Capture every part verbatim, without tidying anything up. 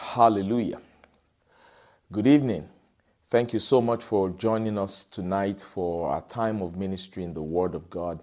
Hallelujah. Good evening. Thank you so much for joining us tonight for our time of ministry in the Word of God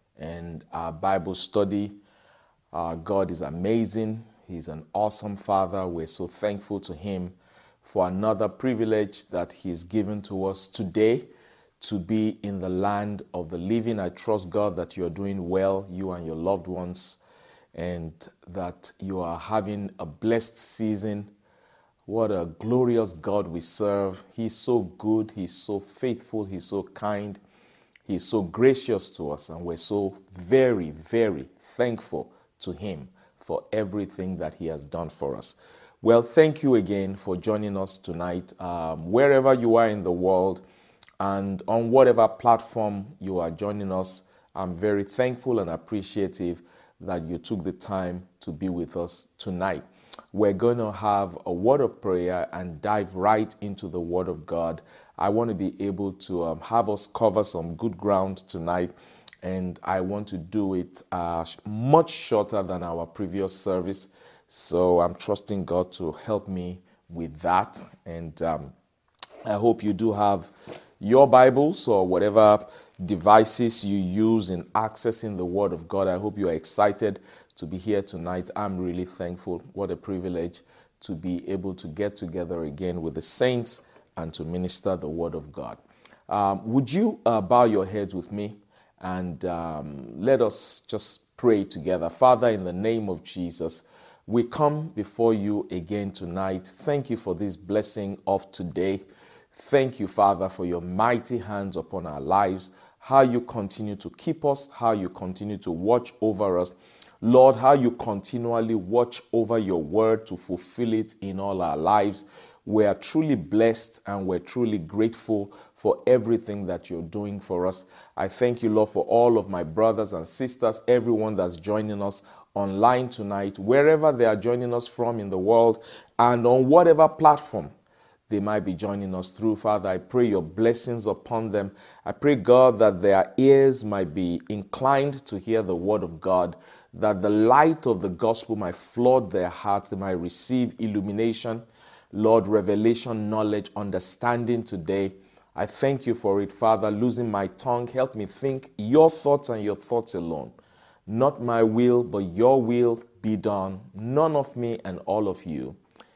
and our Bible study. Our God is amazing. He's an awesome Father. We're so thankful to Him for another privilege that He's given to us today to be in the land of the living. I trust God that you're doing well, you and your loved ones, and that you are having a blessed season. What a glorious God we serve. He's so good. He's so faithful. He's so kind. He's so gracious to us. And we're so very, very thankful to Him for everything that He has done for us. Well, thank you again for joining us tonight. Um, wherever you are in the world and on whatever platform you are joining us, I'm very thankful and appreciative that you took the time to be with us tonight. We're going to have a word of prayer and dive right into the Word of God. I want to be able to um, have us cover some good ground tonight, and I want to do it uh, much shorter than our previous service. So I'm trusting God to help me with that, and um, I hope you do have your Bibles or whatever devices you use in accessing the Word of God. I hope you are excited to be here tonight. I'm really thankful. What a privilege to be able to get together again with the saints and to minister the Word of God. Um, would you uh, bow your heads with me and um, let us just pray together. Father, in the name of Jesus, we come before you again tonight. Thank you for this blessing of today. Thank you, Father, for your mighty hands upon our lives, how you continue to keep us, how you continue to watch over us. Lord, how you continually watch over your word to fulfill it in all our lives. We are truly blessed and we're truly grateful for everything that you're doing for us. I thank you, Lord, for all of my brothers and sisters, everyone that's joining us online tonight, wherever they are joining us from in the world and on whatever platform they might be joining us through. Father, I pray your blessings upon them. I pray, God, that their ears might be inclined to hear the word of God, that the light of the gospel might flood their hearts, they might receive illumination, Lord, revelation, knowledge, understanding today. I thank you for it, Father. Losing my tongue, help me think your thoughts and your thoughts alone. Not my will, but your will be done. None of me and all of you.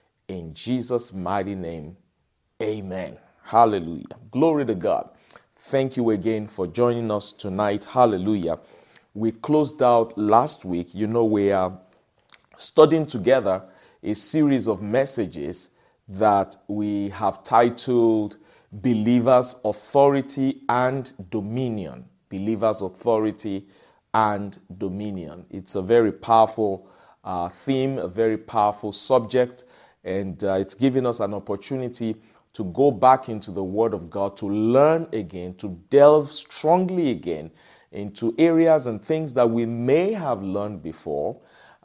In Jesus' mighty name, amen. Hallelujah. Glory to God. Thank you again for joining us tonight. Hallelujah. We closed out last week. You know, we are studying together a series of messages that we have titled Believers' Authority and Dominion. Believers' Authority and Dominion. It's a very powerful uh, theme, a very powerful subject, and uh, it's giving us an opportunity to go back into the Word of God, to learn again, to delve strongly again into areas and things that we may have learned before,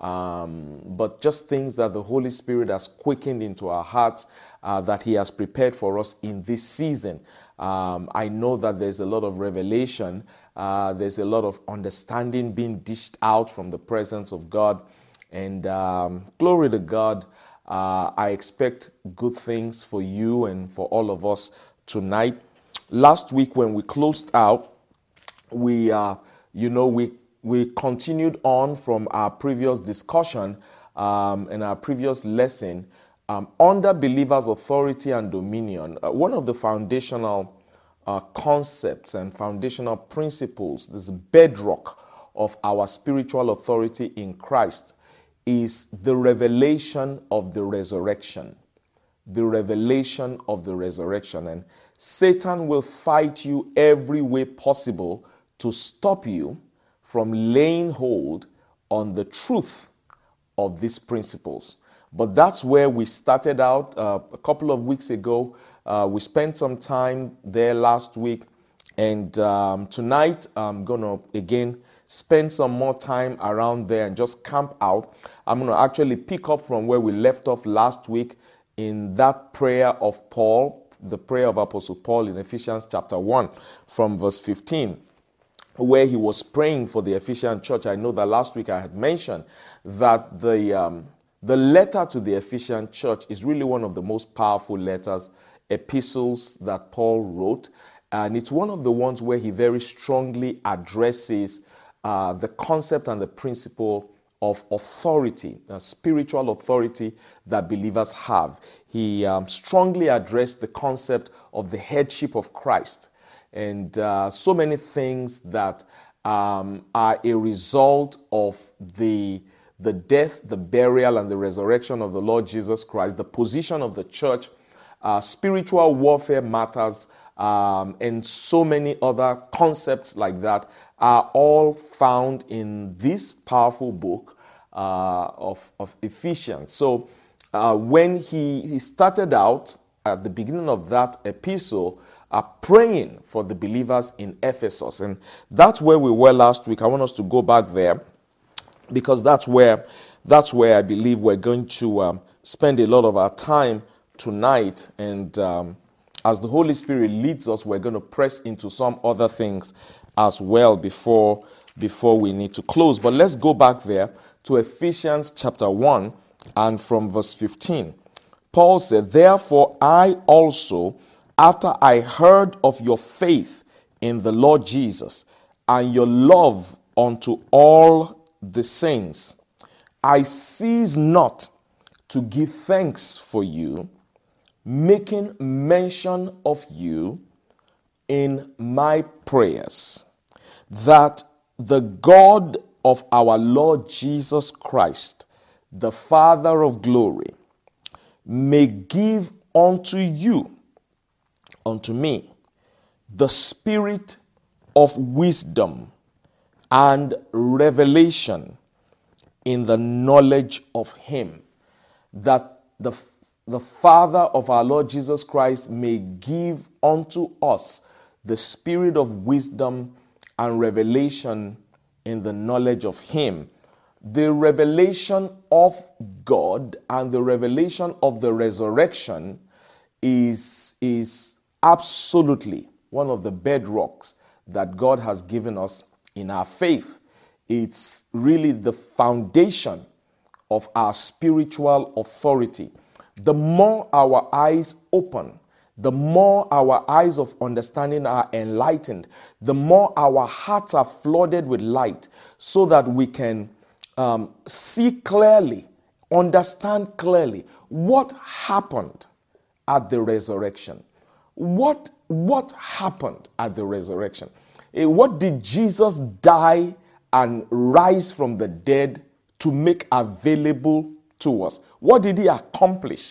um, but just things that the Holy Spirit has quickened into our hearts, uh, that He has prepared for us in this season. Um, I know that there's a lot of revelation, uh, there's a lot of understanding being dished out from the presence of God, and um, glory to God. Uh, I expect good things for you and for all of us tonight. Last week when we closed out, we, uh, you know, we we continued on from our previous discussion um, and our previous lesson um, under believers' authority and dominion. Uh, one of the foundational uh, concepts and foundational principles, this bedrock of our spiritual authority in Christ, is the revelation of the resurrection. The revelation of the resurrection. And Satan will fight you every way possible to stop you from laying hold on the truth of these principles. But that's where we started out uh, a couple of weeks ago. Uh, we spent some time there last week. And um, tonight I'm going to, again, spend some more time around there and just camp out. I'm going to actually pick up from where we left off last week in that prayer of Paul, the prayer of Apostle Paul in Ephesians chapter one from verse fifteen, where he was praying for the Ephesian church. I know that last week I had mentioned that the um, The letter to the Ephesian church is really one of the most powerful letters, epistles that Paul wrote. And it's one of the ones where he very strongly addresses uh, the concept and the principle of authority, uh, spiritual authority that believers have. He um, strongly addressed the concept of the headship of Christ and uh, so many things that um, are a result of the, the death, the burial, and the resurrection of the Lord Jesus Christ, the position of the church, uh, spiritual warfare matters, um, and so many other concepts like that are all found in this powerful book uh, of, of Ephesians. So uh, when he, he started out at the beginning of that epistle, uh, praying for the believers in Ephesus, and that's where we were last week. I want us to go back there because that's where that's where I believe we're going to um, spend a lot of our time tonight. And um, as the Holy Spirit leads us, we're going to press into some other things as well before, before we need to close. But let's go back there to Ephesians chapter one and from verse fifteen. Paul said, "Therefore I also, after I heard of your faith in the Lord Jesus and your love unto all the saints, I cease not to give thanks for you, making mention of you in my prayers, that the God of our Lord Jesus Christ, the Father of glory, may give unto you, unto me, the spirit of wisdom and revelation in the knowledge of him," that the, the Father of our Lord Jesus Christ may give unto us the spirit of wisdom and revelation in the knowledge of him. The revelation of God and the revelation of the resurrection is, is absolutely one of the bedrocks that God has given us in our faith. It's really the foundation of our spiritual authority. The more our eyes open, the more our eyes of understanding are enlightened, the more our hearts are flooded with light so that we can um, see clearly, understand clearly what happened at the resurrection. What, what happened at the resurrection? Eh, What did Jesus die and rise from the dead to make available to us? What did he accomplish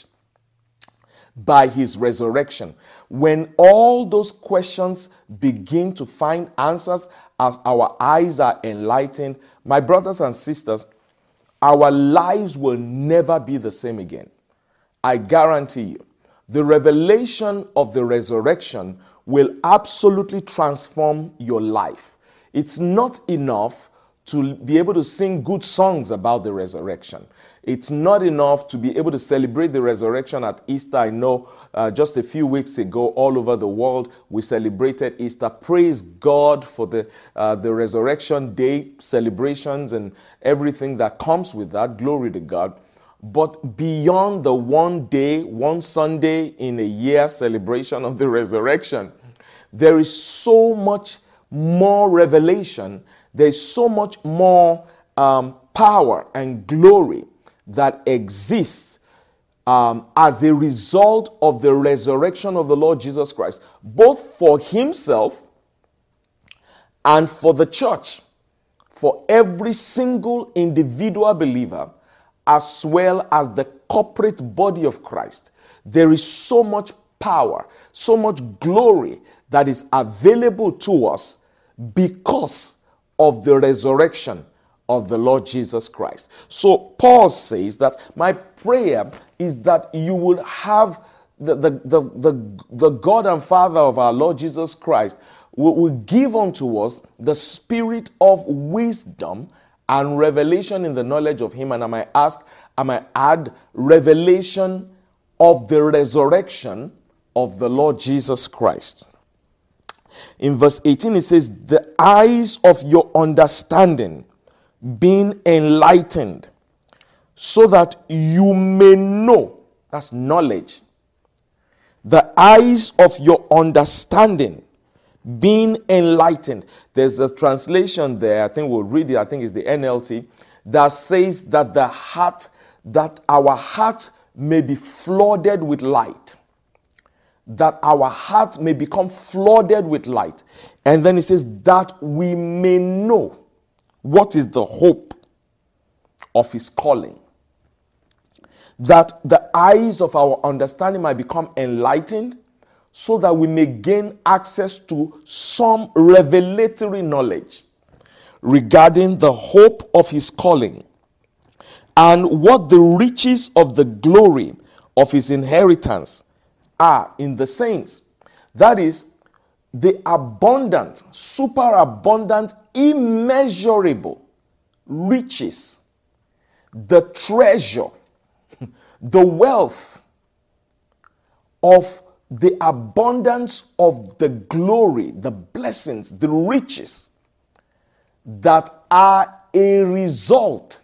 by his resurrection? When all those questions begin to find answers as our eyes are enlightened, my brothers and sisters, our lives will never be the same again. I guarantee you. The revelation of the resurrection will absolutely transform your life. It's not enough to be able to sing good songs about the resurrection. It's not enough to be able to celebrate the resurrection at Easter. I know uh, just a few weeks ago, all over the world, we celebrated Easter. Praise God for the, uh, the resurrection day celebrations and everything that comes with that. Glory to God. But beyond the one day, one Sunday in a year celebration of the resurrection, there is so much more revelation. There's so much more um, power and glory that exists um, as a result of the resurrection of the Lord Jesus Christ, both for himself and for the church, for every single individual believer, as well as the corporate body of Christ. There is so much power, so much glory that is available to us because of the resurrection of the Lord Jesus Christ. So Paul says that my prayer is that you will have the, the, the, the, the God and Father of our Lord Jesus Christ will, will give unto us the spirit of wisdom and revelation in the knowledge of him. And I might ask, I might add revelation of the resurrection of the Lord Jesus Christ. In verse eighteen, it says, the eyes of your understanding being enlightened, so that you may know, that's knowledge, the eyes of your understanding being enlightened. There's a translation there, I think we'll read it, I think it's the N L T, that says that the heart, that our heart may be flooded with light. That our heart may become flooded with light. And then it says that we may know what is the hope of his calling. That the eyes of our understanding might become enlightened, so that we may gain access to some revelatory knowledge regarding the hope of his calling and what the riches of the glory of his inheritance are in the saints. That is, the abundant, superabundant, immeasurable riches, the treasure, the wealth of the abundance of the glory, the blessings, the riches that are a result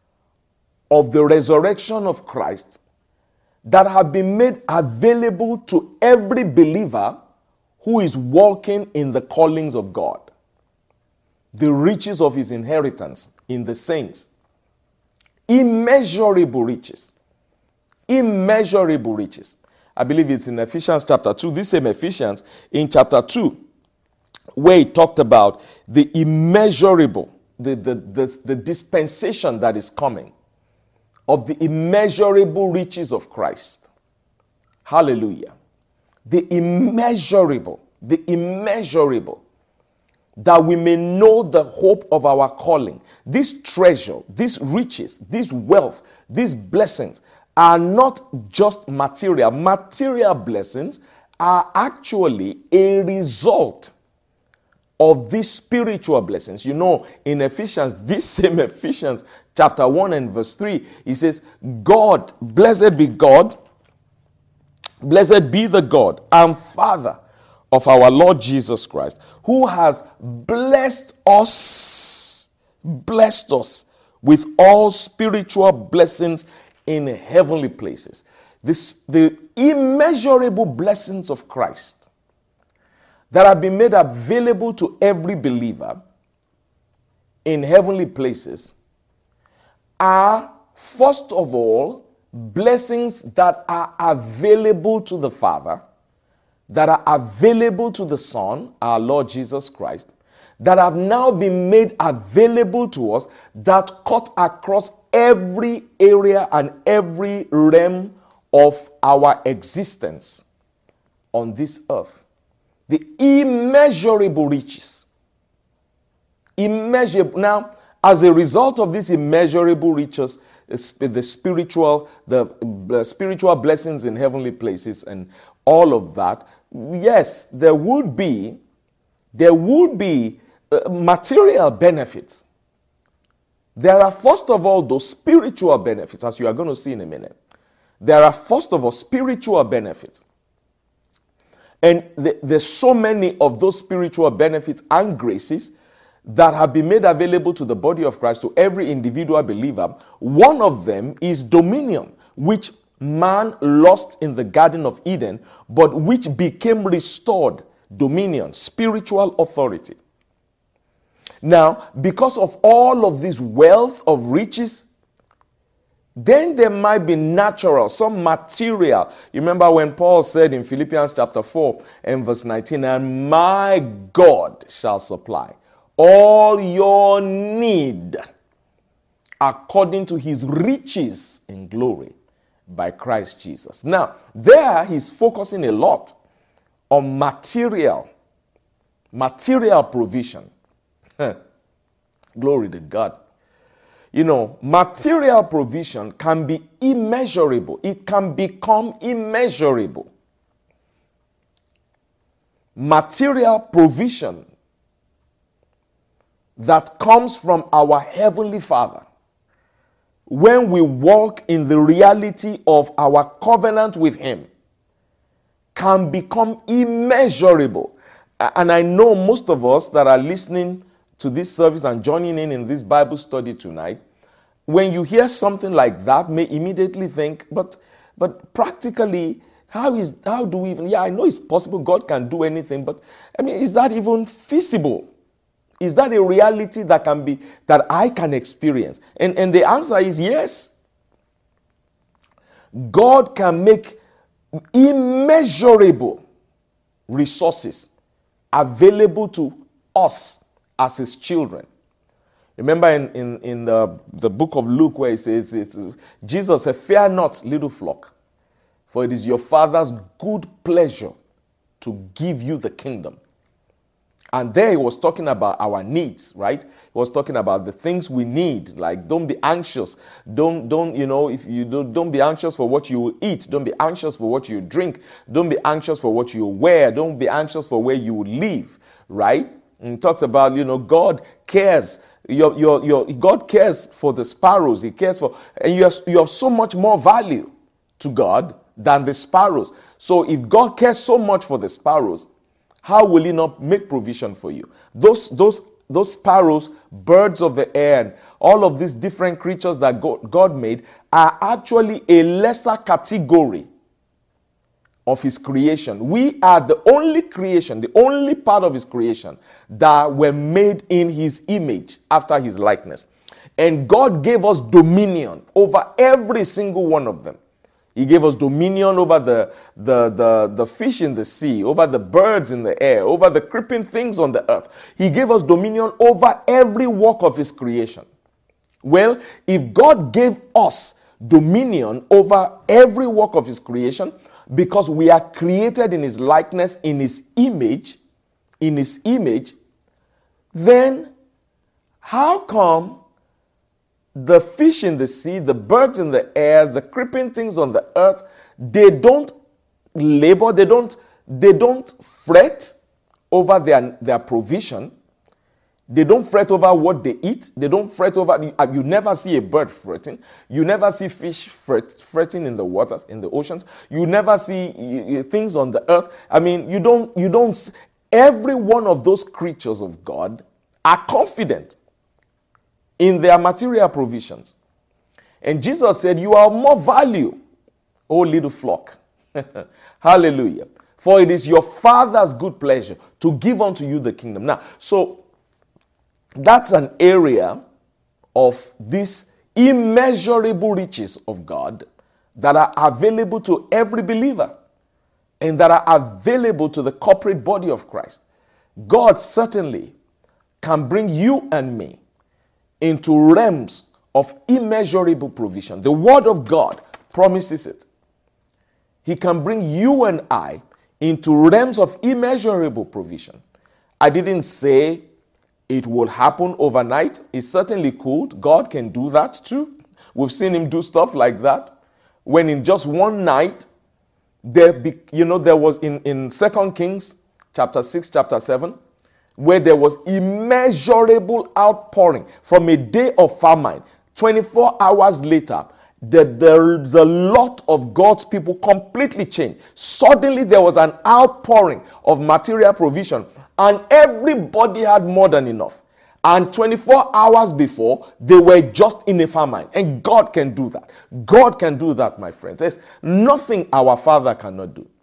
of the resurrection of Christ, that have been made available to every believer who is walking in the callings of God. The riches of his inheritance in the saints. Immeasurable riches. Immeasurable riches. I believe it's in Ephesians chapter two. This same Ephesians in chapter two, where he talked about the immeasurable, the, the, the, the dispensation that is coming, of the immeasurable riches of Christ. Hallelujah. The immeasurable, the immeasurable, that we may know the hope of our calling. This treasure, these riches, this wealth, these blessings are not just material. Material blessings are actually a result of these spiritual blessings. You know, in Ephesians, this same Ephesians chapter one and verse three, he says, God, blessed be God, blessed be the God and Father of our Lord Jesus Christ, who has blessed us, blessed us with all spiritual blessings in heavenly places. This, the immeasurable blessings of Christ that have been made available to every believer in heavenly places are, first of all, blessings that are available to the Father, that are available to the Son, our Lord Jesus Christ, that have now been made available to us, that cut across every area and every realm of our existence on this earth. The immeasurable riches. Immeasurable. Now, as a result of these immeasurable riches, the spiritual, the, the spiritual blessings in heavenly places and all of that, yes, there would be, there would be uh, material benefits. There are, first of all, those spiritual benefits, as you are going to see in a minute. There are, first of all, spiritual benefits. And th- there's so many of those spiritual benefits and graces that have been made available to the body of Christ, to every individual believer. One of them is dominion, which man lost in the Garden of Eden, but which became restored dominion, spiritual authority. Now, because of all of this wealth of riches, then there might be natural, some material. You remember when Paul said in Philippians chapter four and verse nineteen, and my God shall supply all your need according to his riches in glory by Christ Jesus. Now, there he's focusing a lot on material, material provision. Glory to God. You know, material provision can be immeasurable. It can become immeasurable. Material provision that comes from our Heavenly Father when we walk in the reality of our covenant with him can become immeasurable. And I know most of us that are listening to this service and joining in in this Bible study tonight when you hear something like that, may immediately think, but but practically, how is how do we even, yeah, I know it's possible, God can do anything, but I mean, is that even feasible? Is that a reality that can be, that I can experience? And, and the answer is yes. God can make immeasurable resources available to us as his children. Remember in, in, in the, the book of Luke where it says, it's, Jesus said, "Fear not, little flock, for it is your Father's good pleasure to give you the kingdom." And there he was talking about our needs, right? He was talking about the things we need, like don't be anxious. Don't, don't you know, if you don't, don't be anxious for what you will eat. Don't be anxious for what you drink. Don't be anxious for what you wear. Don't be anxious for where you will live, right? And he talks about, you know, God cares. Your, your, your, God cares for the sparrows. He cares for, and you have, you have so much more value to God than the sparrows. So if God cares so much for the sparrows, how will he not make provision for you? Those, those, those sparrows, birds of the air, and all of these different creatures that God, God made are actually a lesser category of his creation. We are the only creation, the only part of his creation that were made in his image after his likeness. And God gave us dominion over every single one of them. He gave us dominion over the, the, the, the fish in the sea, over the birds in the air, over the creeping things on the earth. He gave us dominion over every work of his creation. Well, if God gave us dominion over every work of his creation, because we are created in his likeness, in his image, in his image, then how come the fish in the sea, the birds in the air, the creeping things on the earth, they don't labor, they don't, they don't fret over their, their provision. They don't fret over what they eat. They don't fret over, you, you never see a bird fretting. You never see fish fret, fretting in the waters, in the oceans. You never see you, you, things on the earth. I mean, you don't, you don't, every one of those creatures of God are confident in their material provisions. And Jesus said, "You are of more value, O little flock." Hallelujah. "For it is your Father's good pleasure to give unto you the kingdom." Now, so that's an area of these immeasurable riches of God that are available to every believer and that are available to the corporate body of Christ. God certainly can bring you and me into realms of immeasurable provision. The word of God promises it. He can bring you and I into realms of immeasurable provision. I didn't say it will happen overnight. It certainly could. God can do that too. We've seen him do stuff like that. When in just one night, there be, you know, there was in, in Second Kings chapter six, chapter seven, where there was immeasurable outpouring from a day of famine. twenty-four hours later, the, the, the lot of God's people completely changed. Suddenly, there was an outpouring of material provision, and everybody had more than enough. And twenty-four hours before, they were just in a famine. And God can do that. God can do that, my friends. There's nothing our Father cannot do.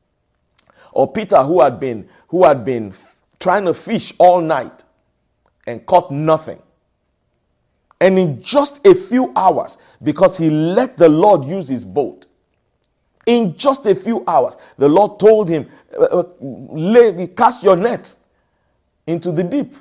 Or Peter, who had been, who had been trying to fish all night and caught nothing. And in just a few hours, because he let the Lord use his boat, in just a few hours, the Lord told him, uh, lay, cast your net into the deep.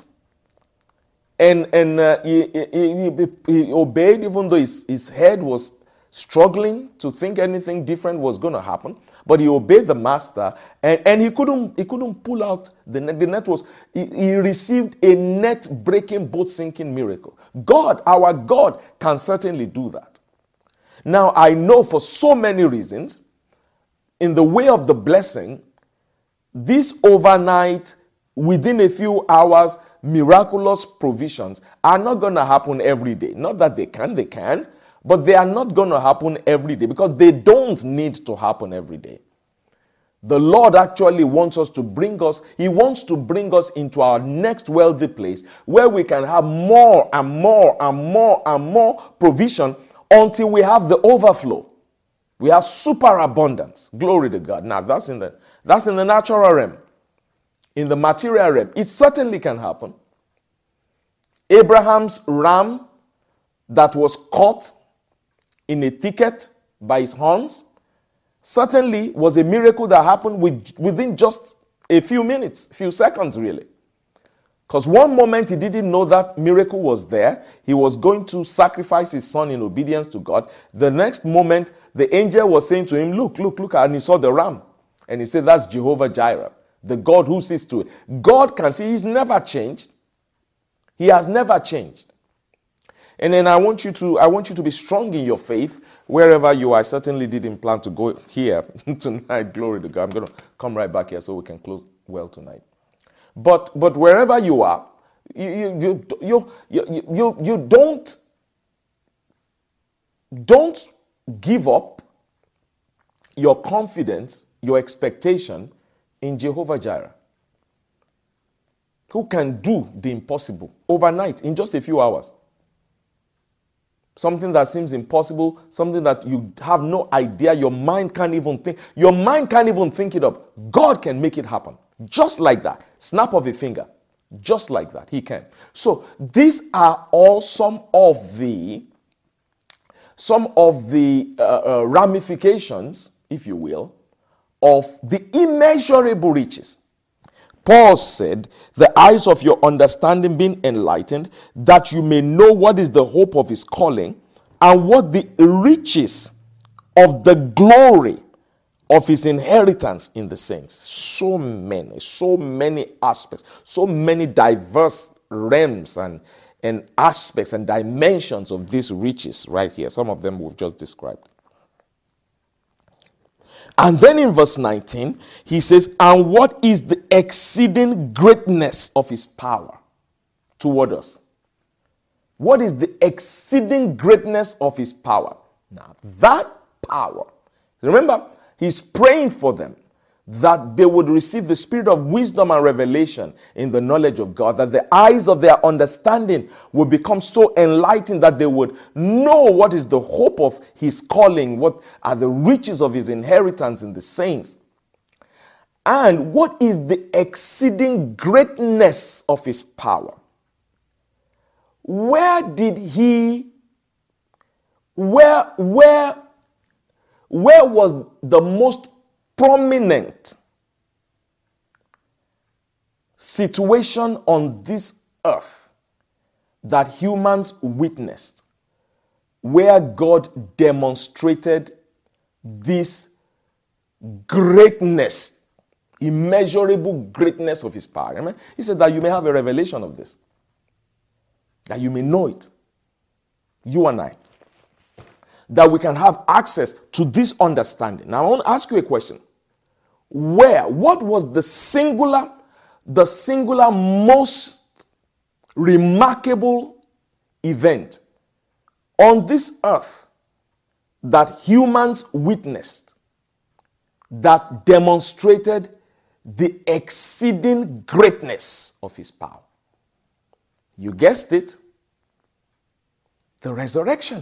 And, and uh, he, he, he, he obeyed, even though his, his head was struggling to think anything different was going to happen. But he obeyed the master, and, and he couldn't he couldn't pull out the net. The net was, he, he received a net-breaking, boat-sinking miracle. God, our God, can certainly do that. Now, I know for so many reasons, in the way of the blessing, this overnight, within a few hours, miraculous provisions are not going to happen every day. Not that they can, they can. But they are not going to happen every day because they don't need to happen every day. The Lord actually wants us to bring us, He wants to bring us into our next wealthy place where we can have more and more and more and more provision until we have the overflow. We have superabundance. Glory to God. Now that's in the that's in the natural realm. In the material realm, it certainly can happen. Abraham's ram that was caught in a thicket by his horns certainly was a miracle that happened with, within just a few minutes, a few seconds really. Because one moment he didn't know that miracle was there. He was going to sacrifice his son in obedience to God. The next moment, the angel was saying to him, look, look, look, and he saw the ram. And he said, that's Jehovah Jireh, the God who sees to it. God can see. He's never changed. He has never changed. And then I want you to, I want you to be strong in your faith wherever you are. I certainly didn't plan to go here tonight. Glory to God. I'm going to come right back here so we can close well tonight. But but wherever you are, you you you you you, you don't don't give up your confidence, your expectation in Jehovah Jireh, who can do the impossible overnight in just a few hours. Something that seems impossible, something that you have no idea, your mind can't even think, your mind can't even think it up. God can make it happen. Just like that. Snap of a finger. Just like that. He can. So these are all some of the some of the uh, uh, ramifications, if you will, of the immeasurable riches. Paul said, the eyes of your understanding being enlightened, that you may know what is the hope of his calling and what the riches of the glory of his inheritance in the saints. So many, so many aspects, so many diverse realms and, and aspects and dimensions of these riches right here. Some of them we've just described. And then in verse nineteen, he says, and what is the exceeding greatness of his power toward us? What is the exceeding greatness of his power? Now, that power, remember, he's praying for them that they would receive the spirit of wisdom and revelation in the knowledge of God, that the eyes of their understanding would become so enlightened that they would know what is the hope of his calling, what are the riches of his inheritance in the saints, and what is the exceeding greatness of his power. Where did he, where, where, where was the most prominent situation on this earth that humans witnessed where God demonstrated this greatness, immeasurable greatness of his power? Amen? He said that you may have a revelation of this, that you may know it, you and I, that we can have access to this understanding. Now I want to ask you a question. Where, what was the singular, the singular most remarkable event on this earth that humans witnessed that demonstrated the exceeding greatness of his power? You guessed it, the resurrection.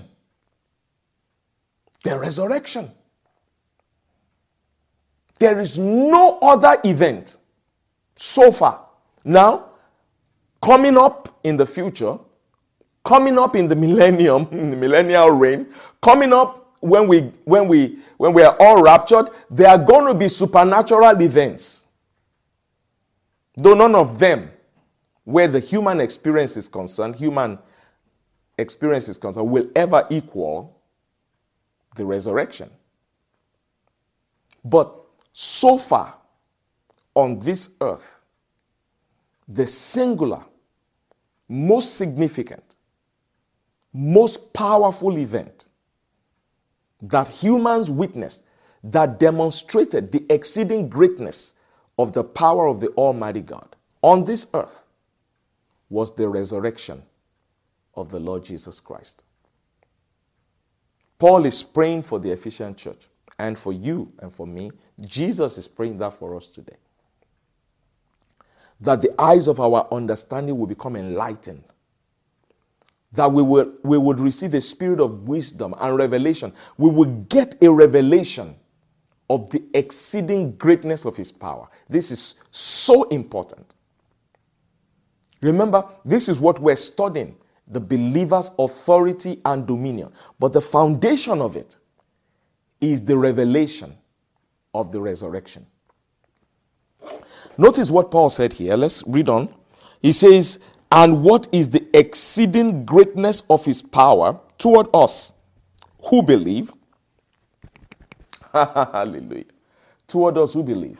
The resurrection. There is no other event so far. Now, coming up in the future, coming up in the millennium, in the millennial reign, coming up when we when we when we are all raptured, there are going to be supernatural events. Though none of them, where the human experience is concerned, human experience is concerned, will ever equal the resurrection. But so far on this earth, the singular, most significant, most powerful event that humans witnessed that demonstrated the exceeding greatness of the power of the Almighty God on this earth was the resurrection of the Lord Jesus Christ. Paul is praying for the Ephesian church. and for you and for me. Jesus is praying that for us today. That the eyes of our understanding will become enlightened. That we will, we would receive a spirit of wisdom and revelation. We will get a revelation of the exceeding greatness of his power. This is so important. Remember, this is what we're studying, the believer's authority and dominion. But the foundation of it is the revelation of the resurrection. Notice what Paul said here. Let's read on. He says, and what is the exceeding greatness of his power toward us who believe? Hallelujah. Toward us who believe.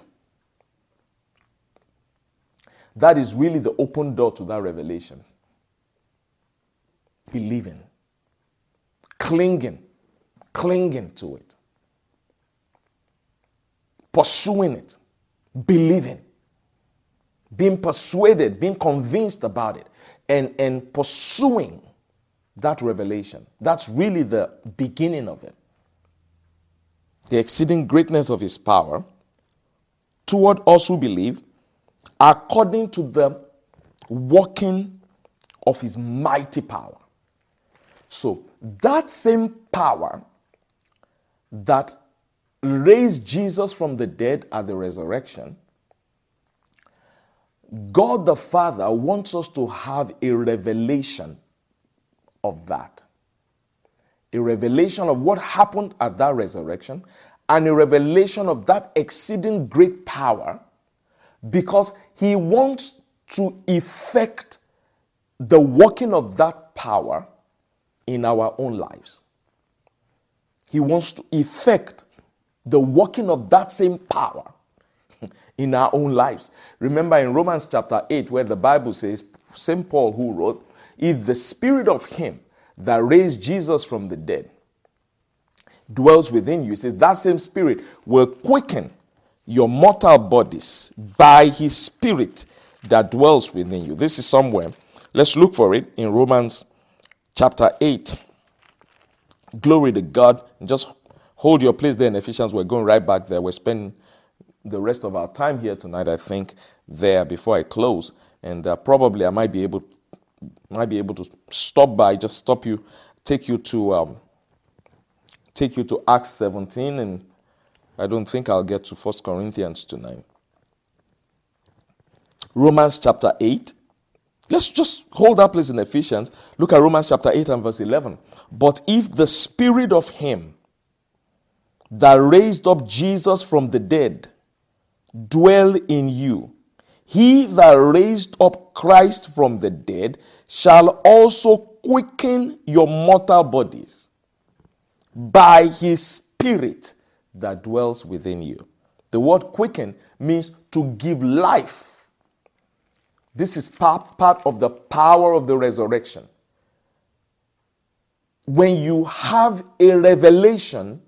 That is really the open door to that revelation. Believing. Clinging. Clinging to it. Pursuing it. Believing. Being persuaded, being convinced about it, and, and pursuing that revelation. That's really the beginning of it. The exceeding greatness of his power toward us who believe, according to the working of his mighty power. So that same power that raised Jesus from the dead at the resurrection, God the Father wants us to have a revelation of that. A revelation of what happened at that resurrection, and a revelation of that exceeding great power, because he wants to effect the working of that power in our own lives. He wants to effect the working of that same power in our own lives. Remember in Romans chapter eight, where the Bible says, Saint Paul who wrote, if the spirit of him that raised Jesus from the dead dwells within you, it says that same spirit will quicken your mortal bodies by his spirit that dwells within you. This is somewhere. Let's look for it in Romans chapter eight. Glory to God. Just hold your place there in Ephesians. We're going right back there. We're spending the rest of our time here tonight, I think, there before I close. And uh, probably I might be able might be able to stop by, just stop you, take you to um, take you to Acts seventeen, and I don't think I'll get to First Corinthians tonight. Romans chapter eight. Let's just hold that place in Ephesians. Look at Romans chapter eight and verse eleven. But if the spirit of him that raised up Jesus from the dead dwell in you, he that raised up Christ from the dead shall also quicken your mortal bodies by his spirit that dwells within you. The word quicken means to give life. This is part, part of the power of the resurrection. When you have a revelation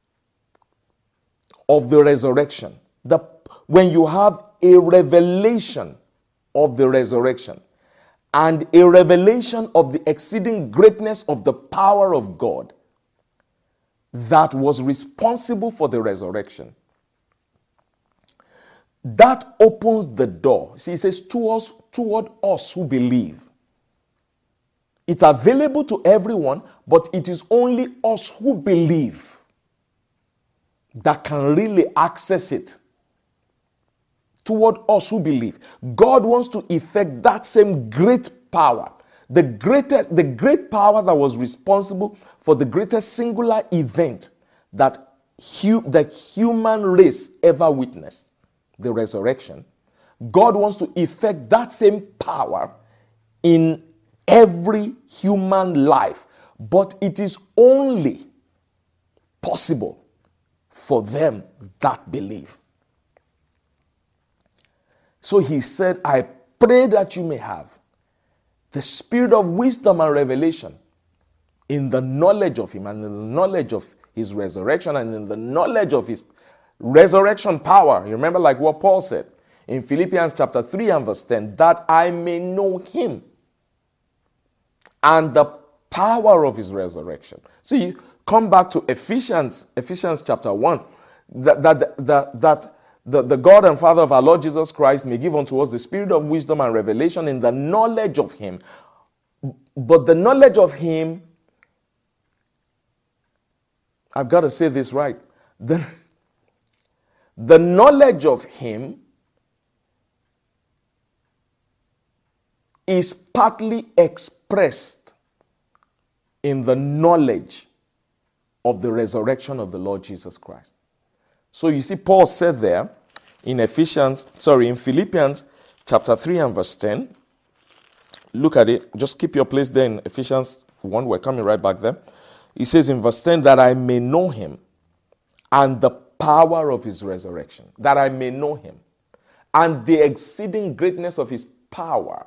of the resurrection, the, when you have a revelation of the resurrection and a revelation of the exceeding greatness of the power of God that was responsible for the resurrection, that opens the door. See, it says to us, toward us who believe. It's available to everyone, but it is only us who believe that can really access it. Toward us who believe. God wants to effect that same great power. The greatest, the great power that was responsible for the greatest singular event that hu- the human race ever witnessed, the resurrection. God wants to effect that same power in every human life. But it is only possible for them that believe. So he said, I pray that you may have the spirit of wisdom and revelation in the knowledge of him and in the knowledge of his resurrection and in the knowledge of his resurrection power. You remember, like what Paul said in Philippians chapter three and verse ten, that I may know him and the power of his resurrection. See, come back to Ephesians, Ephesians chapter one, that, that, that, that the, the God and Father of our Lord Jesus Christ may give unto us the spirit of wisdom and revelation in the knowledge of him. But the knowledge of him, I've got to say this right. The, the knowledge of him is partly expressed in the knowledge of the resurrection of the Lord Jesus Christ. So you see, Paul said there in Ephesians, sorry, in Philippians chapter three and verse ten. Look at it. Just keep your place there in Ephesians one. We're coming right back there. He says in verse ten, that I may know him and the power of his resurrection. That I may know him and the exceeding greatness of his power.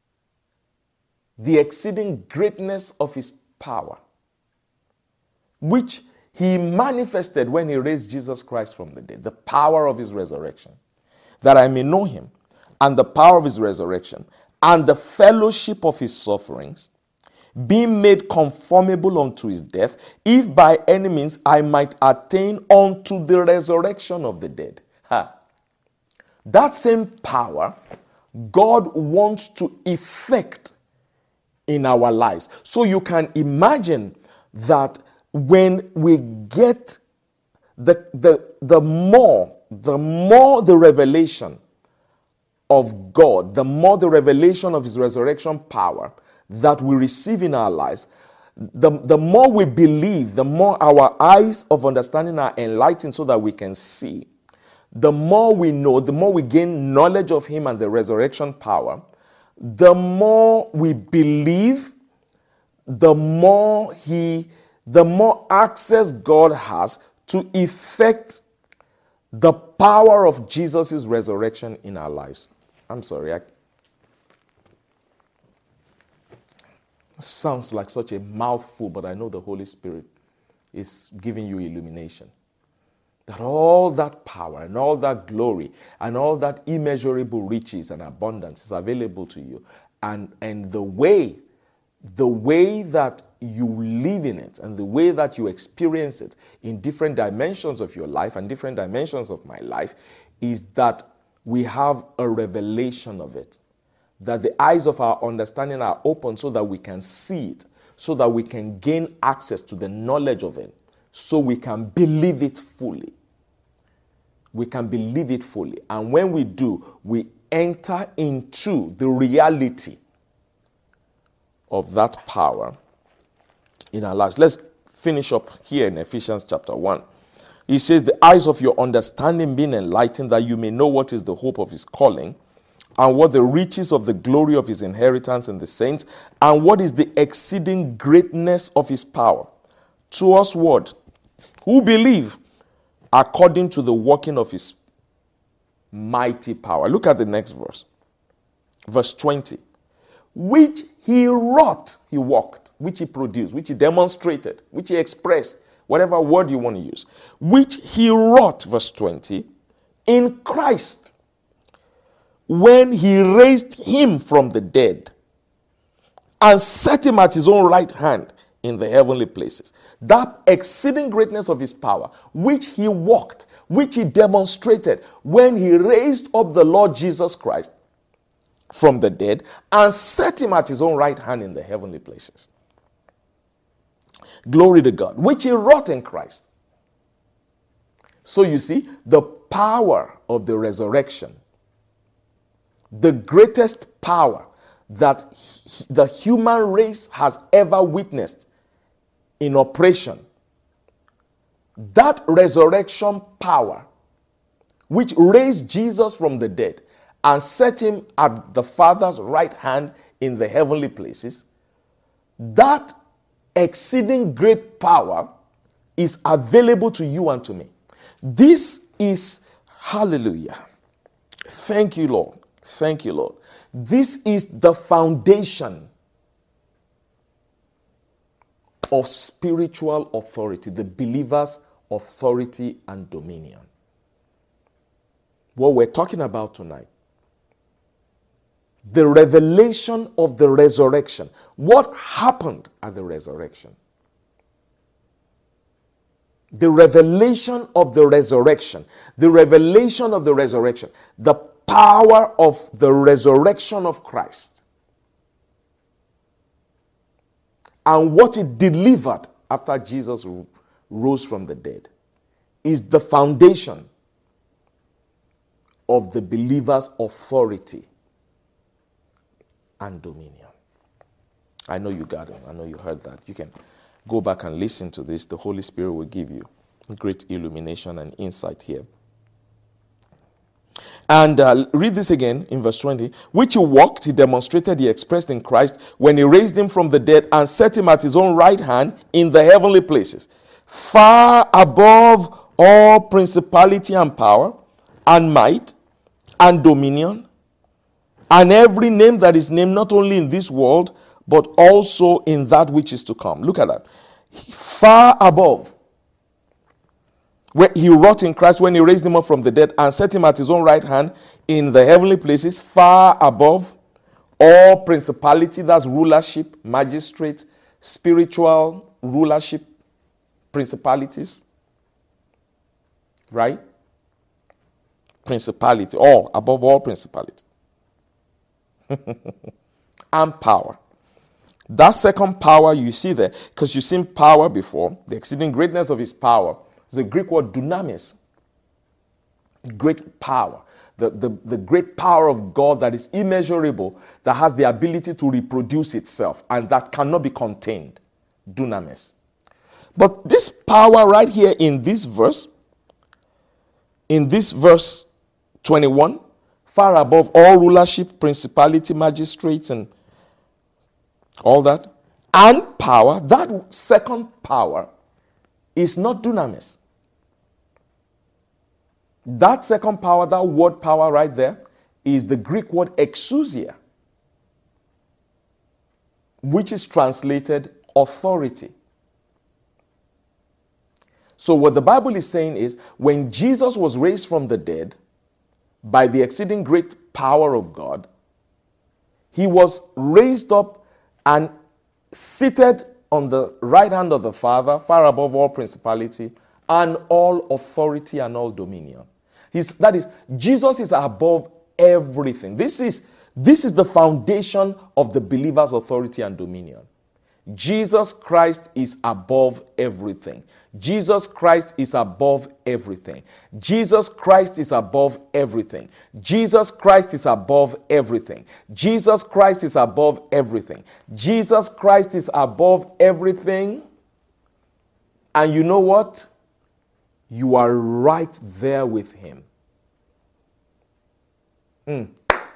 The exceeding greatness of his power, which he manifested when he raised Jesus Christ from the dead. The power of his resurrection. That I may know him and the power of his resurrection and the fellowship of his sufferings, being made conformable unto his death, if by any means I might attain unto the resurrection of the dead. Ha. That same power God wants to effect in our lives. So you can imagine that when we get the, the, the more, the more the revelation of God, the more the revelation of his resurrection power that we receive in our lives, the, the more we believe, the more our eyes of understanding are enlightened so that we can see. The more we know, the more we gain knowledge of him and the resurrection power, the more we believe, the more he, the more access God has to effect the power of Jesus' resurrection in our lives. I'm sorry. I, sounds like such a mouthful, but I know the Holy Spirit is giving you illumination. That all that power and all that glory and all that immeasurable riches and abundance is available to you. And, and the way, the way that you live in it and the way that you experience it in different dimensions of your life and different dimensions of my life is that we have a revelation of it. That the eyes of our understanding are open so that we can see it, so that we can gain access to the knowledge of it, so we can believe it fully. We can believe it fully. And when we do, we enter into the reality of that power in our lives. Let's finish up here in Ephesians chapter one. He says, the eyes of your understanding being enlightened, that you may know what is the hope of his calling, and what the riches of the glory of his inheritance in the saints, and what is the exceeding greatness of his power to us what? Who believe according to the working of his mighty power. Look at the next verse. Verse twenty. Which he wrought, he worked, which he produced, which he demonstrated, which he expressed, whatever word you want to use. Which he wrought, verse twenty, in Christ, when he raised him from the dead and set him at his own right hand in the heavenly places. That exceeding greatness of his power, which he worked, which he demonstrated when he raised up the Lord Jesus Christ from the dead and set him at his own right hand in the heavenly places. Glory to God, which he wrought in Christ. So you see, the power of the resurrection, the greatest power that the human race has ever witnessed in operation, that resurrection power which raised Jesus from the dead and set him at the Father's right hand in the heavenly places, that exceeding great power is available to you and to me. This is, hallelujah. Thank you, Lord. Thank you, Lord. This is the foundation of spiritual authority, the believer's authority and dominion. What we're talking about tonight, the revelation of the resurrection. What happened at the resurrection? The revelation of the resurrection. The revelation of the resurrection. The power of the resurrection of Christ. And what it delivered after Jesus rose from the dead is the foundation of the believer's authority and dominion. I know you got it. I know you heard that. You can go back and listen to this. The Holy Spirit will give you great illumination and insight here. And uh, read this again in verse twenty. Which he walked, he demonstrated, he expressed in Christ when he raised him from the dead and set him at his own right hand in the heavenly places, far above all principality and power and might and dominion and every name that is named, not only in this world, but also in that which is to come. Look at that. Far above. Where he wrought in Christ when he raised him up from the dead and set him at his own right hand in the heavenly places, far above all principality, that's rulership, magistrate, spiritual rulership, principalities. Right? Principality, all, above all principality. And power. That second power you see there, because you've seen power before, the exceeding greatness of his power, is the Greek word dunamis. Great power. The, the, the great power of God that is immeasurable, that has the ability to reproduce itself, and that cannot be contained. Dunamis. But this power right here in this verse, in this verse twenty-one, far above all rulership, principality, magistrates, and all that, and power, that second power is not dunamis. That second power, that word power right there, is the Greek word exousia, which is translated authority. So what the Bible is saying is, when Jesus was raised from the dead by the exceeding great power of God, he was raised up and seated on the right hand of the Father, far above all principality and all authority and all dominion. He's, that is, Jesus is above everything. This is, this is the foundation of the believer's authority and dominion. Jesus Christ is above everything. Jesus Christ is above everything. Jesus Christ is above everything. Jesus Christ is above everything. Jesus Christ is above everything. Jesus Christ is above everything. And you know what? You are right there with him. Mm.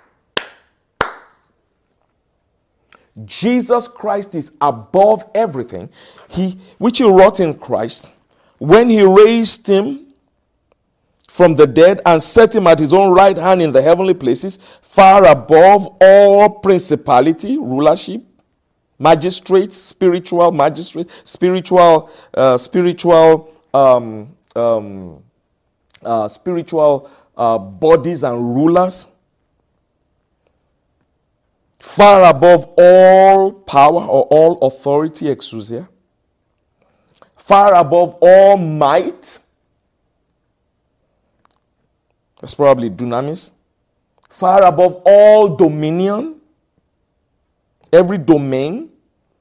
Jesus Christ is above everything, he, which he wrought in Christ when he raised him from the dead and set him at his own right hand in the heavenly places, far above all principality, rulership, magistrates, spiritual magistrates, spiritual, uh, spiritual, um, um, uh, spiritual uh, bodies and rulers. Far above all power or all authority, exousia. Far above all might. That's probably dunamis. Far above all dominion. Every domain.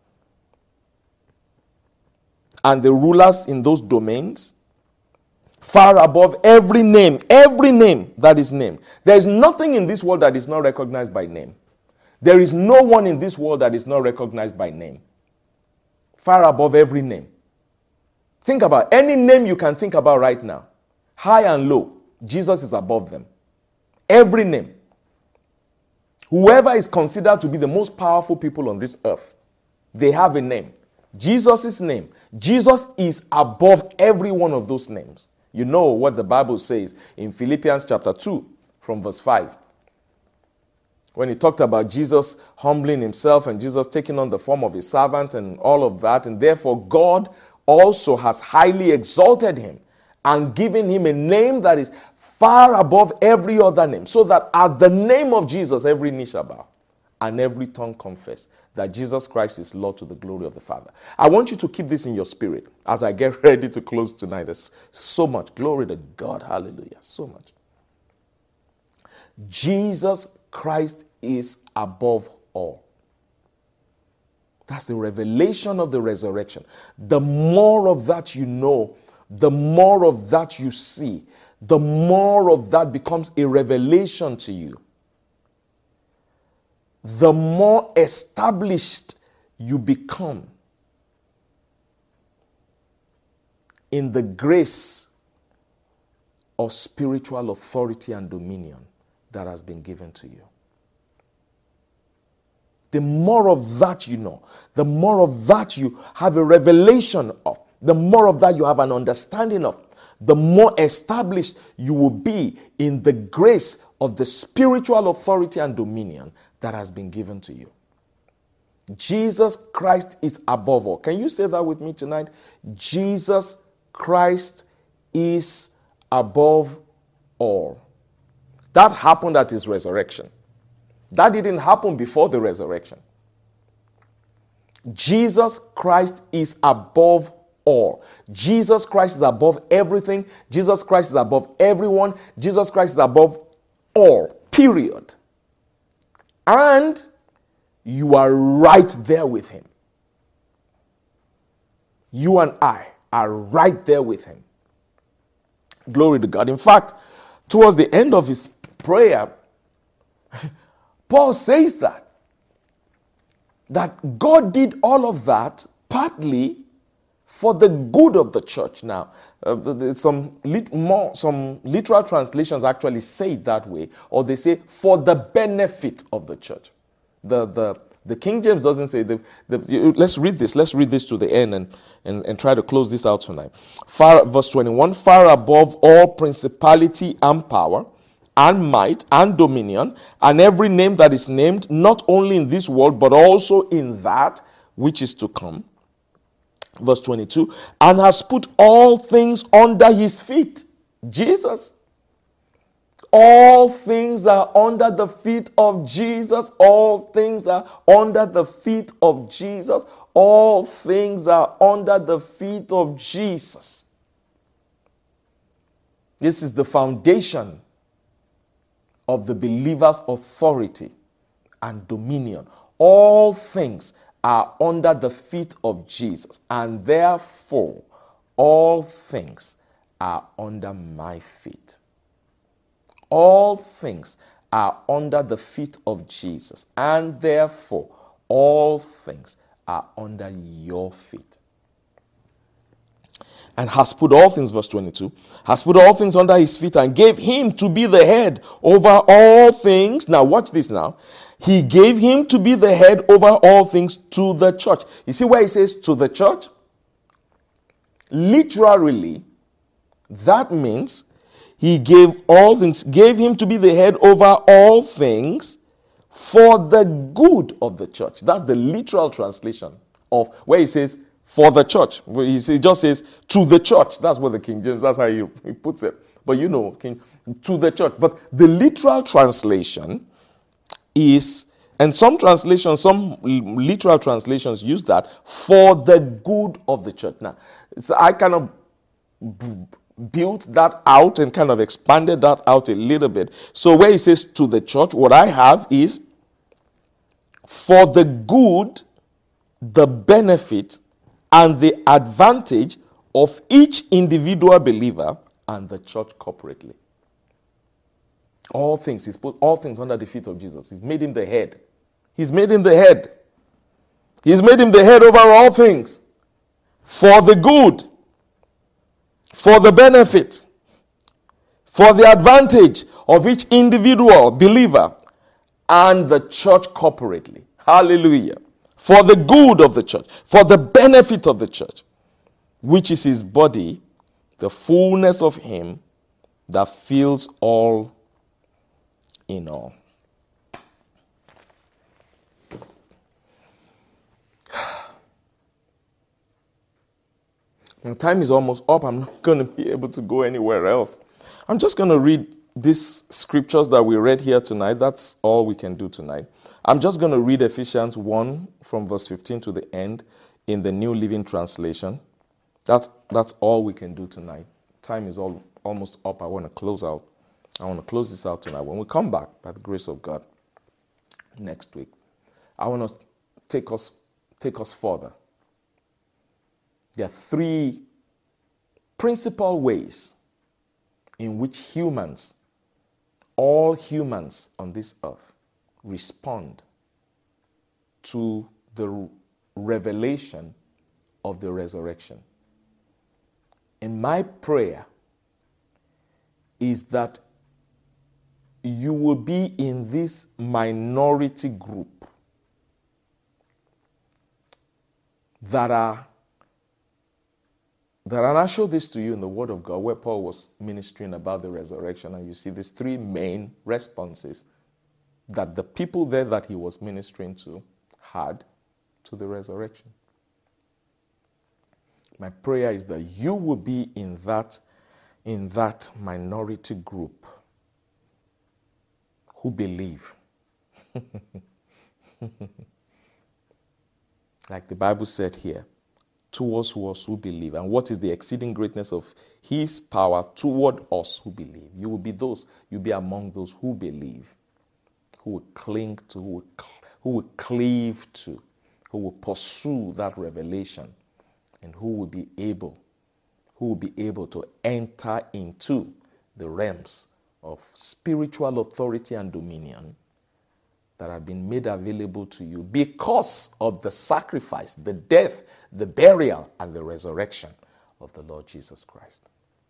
And the rulers in those domains. Far above every name. Every name that is named. There is nothing in this world that is not recognized by name. There is no one in this world that is not recognized by name. Far above every name. Think about any name you can think about right now. High and low, Jesus is above them. Every name. Whoever is considered to be the most powerful people on this earth, they have a name. Jesus' name. Jesus is above every one of those names. You know what the Bible says in Philippians chapter two from verse five. When he talked about Jesus humbling himself and Jesus taking on the form of a servant and all of that. And therefore God also has highly exalted him and given him a name that is far above every other name. So that at the name of Jesus every knee shall bow and every tongue confess that Jesus Christ is Lord to the glory of the Father. I want you to keep this in your spirit as I get ready to close tonight. There's so much. Glory to God. Hallelujah. So much. Jesus Christ is above all. That's the revelation of the resurrection. The more of that you know, the more of that you see, the more of that becomes a revelation to you, the more established you become in the grace of spiritual authority and dominion that has been given to you. The more of that you know, the more of that you have a revelation of, the more of that you have an understanding of, the more established you will be in the grace of the spiritual authority and dominion that has been given to you. Jesus Christ is above all. Can you say that with me tonight? Jesus Christ is above all. That happened at his resurrection. That didn't happen before the resurrection. Jesus Christ is above all. Jesus Christ is above everything. Jesus Christ is above everyone. Jesus Christ is above all. Period. And you are right there with him. You and I are right there with him. Glory to God. In fact, towards the end of his prayer, Paul says that, that God did all of that partly for the good of the church. Now, uh, some lit- more, some literal translations actually say it that way, or they say for the benefit of the church. The the the King James doesn't say the, the let's read this. Let's read this to the end and, and, and try to close this out tonight. Far, verse twenty-one, far above all principality and power, and might, and dominion, and every name that is named, not only in this world, but also in that which is to come. Verse twenty-two, and has put all things under his feet. Jesus. All things are under the feet of Jesus. All things are under the feet of Jesus. All things are under the feet of Jesus. This is the foundation of the believer's authority and dominion. All things are under the feet of Jesus, and therefore all things are under my feet. All things are under the feet of Jesus, and therefore all things are under your feet. And has put all things, verse twenty-two, has put all things under his feet and gave him to be the head over all things. Now watch this now. He gave him to be the head over all things to the church. You see where he says to the church? Literally, that means he gave all things, gave him to be the head over all things for the good of the church. That's the literal translation of where he says for the church. He just says to the church. That's what the King James, that's how he, he puts it. But you know, King, to the church. But the literal translation is, and some translations, some literal translations use that, for the good of the church. Now, so I kind of built that out and kind of expanded that out a little bit. So where he says to the church, what I have is for the good, the benefit, and the advantage of each individual believer and the church corporately. All things, he's put all things under the feet of Jesus. He's made him the head. He's made him the head. He's made him the head over all things. For the good, for the benefit, for the advantage of each individual believer and the church corporately. Hallelujah. For the good of the church, for the benefit of the church, which is his body, the fullness of him that fills all in all. My time is almost up. I'm not going to be able to go anywhere else. I'm just going to read these scriptures that we read here tonight. That's all we can do tonight. I'm just going to read Ephesians one from verse fifteen to the end in the New Living Translation. That's, that's all we can do tonight. Time is all, almost up. I want to close out. I want to close this out tonight. When we come back, by the grace of God, next week, I want to take us, take us further. There are three principal ways in which humans, all humans on this earth, respond to the revelation of the resurrection. And my prayer is that you will be in this minority group that are that and I show this to you in the Word of God, where Paul was ministering about the resurrection, and you see these three main responses that the people there that he was ministering to had to the resurrection. My prayer is that you will be in that, in that minority group who believe. Like the Bible said here, towards us who believe. And what is the exceeding greatness of his power toward us who believe? You will be those, you'll be among those who believe, who will cling to, who will, who will cleave to, who will pursue that revelation, and who will be able, who will be able to enter into the realms of spiritual authority and dominion that have been made available to you because of the sacrifice, the death, the burial, and the resurrection of the Lord Jesus Christ.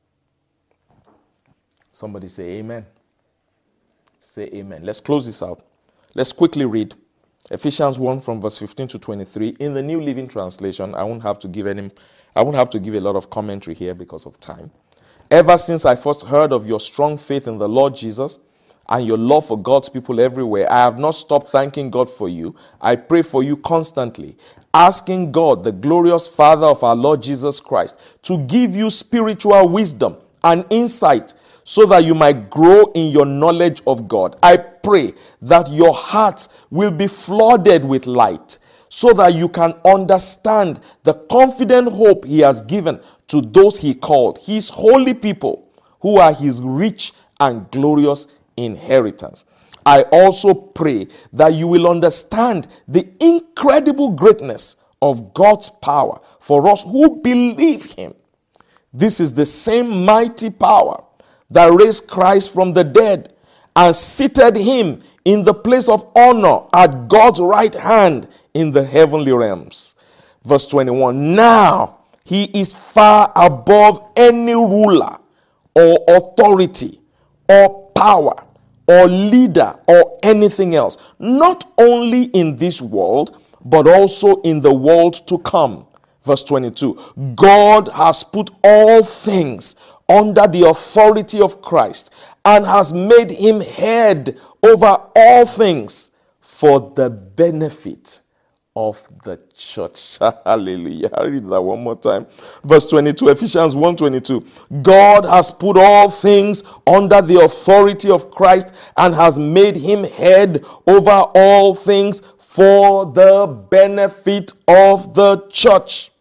Somebody say amen. Say amen. Let's close this out. Let's quickly read Ephesians one from verse fifteen to twenty-three in the New Living Translation. I won't have to give any, I won't have to give a lot of commentary here because of time. Ever since I first heard of your strong faith in the Lord Jesus and your love for God's people everywhere, I have not stopped thanking God for you. I pray for you constantly, asking God, the glorious Father of our Lord Jesus Christ, to give you spiritual wisdom and insight so that you might grow in your knowledge of God. I pray that your hearts will be flooded with light so that you can understand the confident hope he has given to those he called, his holy people, who are his rich and glorious inheritance. I also pray that you will understand the incredible greatness of God's power for us who believe him. This is the same mighty power that raised Christ from the dead and seated him in the place of honor at God's right hand in the heavenly realms. Verse twenty-one, now he is far above any ruler or authority or power or leader or anything else, not only in this world, but also in the world to come. Verse twenty-two, God has put all things under the authority of Christ and has made him head over all things for the benefit of the church. Hallelujah. I read that one more time. Verse twenty-two, Ephesians one twenty-two. God has put all things under the authority of Christ and has made him head over all things for the benefit of the church.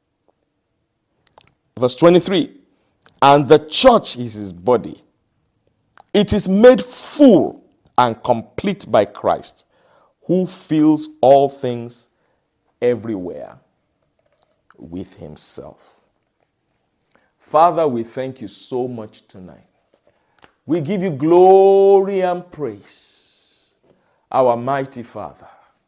Verse twenty-three. And the church is his body. It is made full and complete by Christ, who fills all things everywhere with himself. Father, we thank you so much tonight. We give you glory and praise, our mighty Father,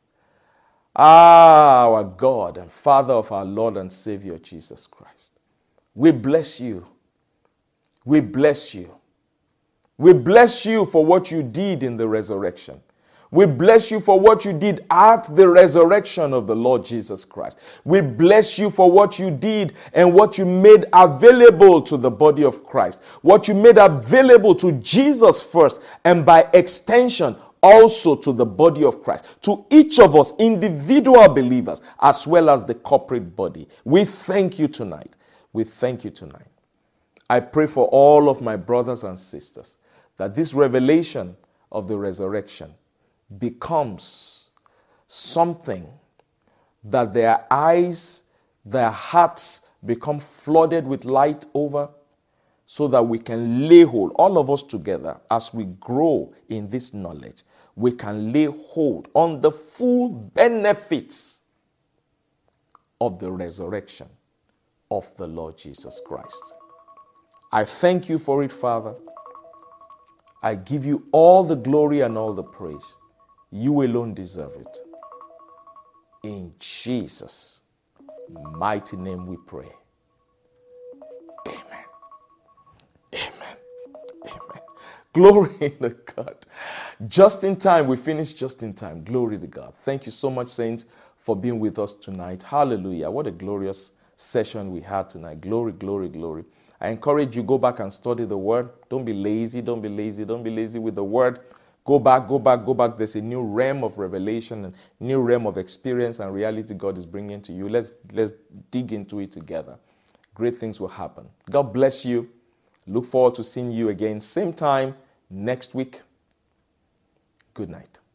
our God and Father of our Lord and Savior Jesus Christ. We bless you. We bless you. We bless you for what you did in the resurrection. We bless you for what you did at the resurrection of the Lord Jesus Christ. We bless you for what you did and what you made available to the body of Christ. What you made available to Jesus first, and by extension also to the body of Christ, to each of us individual believers as well as the corporate body. We thank you tonight. We thank you tonight. I pray for all of my brothers and sisters that this revelation of the resurrection becomes something that their eyes, their hearts become flooded with light over, so that we can lay hold, all of us together, as we grow in this knowledge, we can lay hold on the full benefits of the resurrection of the Lord Jesus Christ. I thank you for it, Father. I give you all the glory and all the praise. You alone deserve it. In Jesus' mighty name we pray. Amen. Amen. Amen. Glory to God. Just in time. We finished just in time. Glory to God. Thank you so much, saints, for being with us tonight. Hallelujah. What a glorious session we had tonight. Glory, glory, glory. I encourage you, go back and study the word. Don't be lazy. Don't be lazy. Don't be lazy with the word. Go back, go back, go back. There's a new realm of revelation and new realm of experience and reality God is bringing to you. Let's, let's dig into it together. Great things will happen. God bless you. Look forward to seeing you again, same time next week. Good night.